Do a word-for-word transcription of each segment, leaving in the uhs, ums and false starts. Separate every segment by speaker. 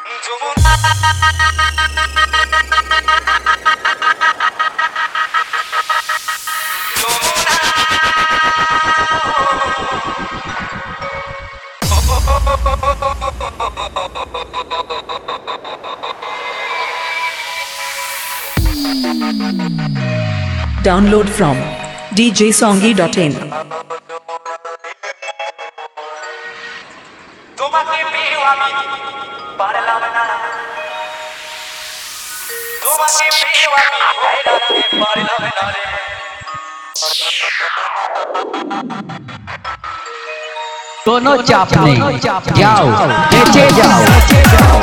Speaker 1: Download from d j songy dot in.
Speaker 2: कोनो चाप नहीं, जाओ नीचे जाओ।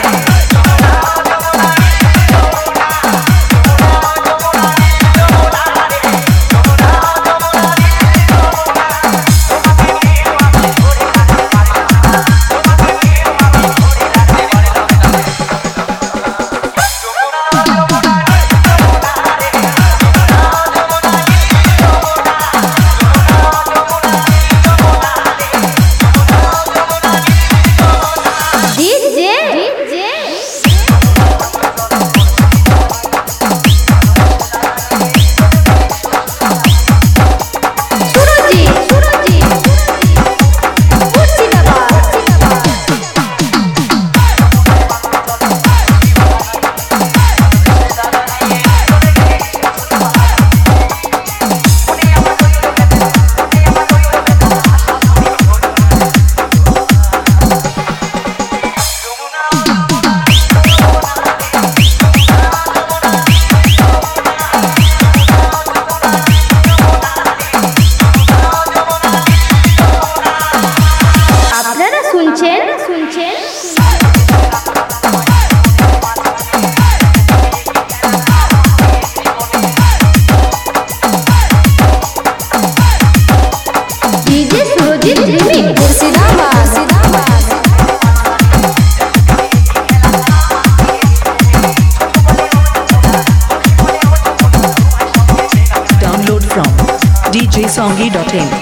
Speaker 1: Download from d j songy dot in.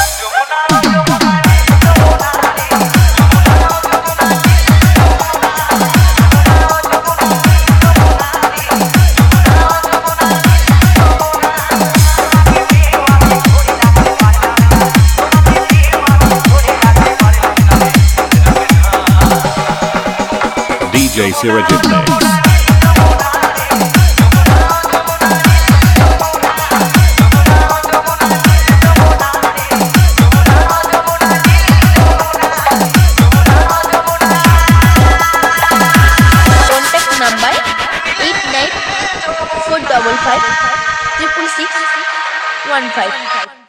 Speaker 3: D J Sirajit Mix.
Speaker 4: Contact number eight nine four five five six six six one five.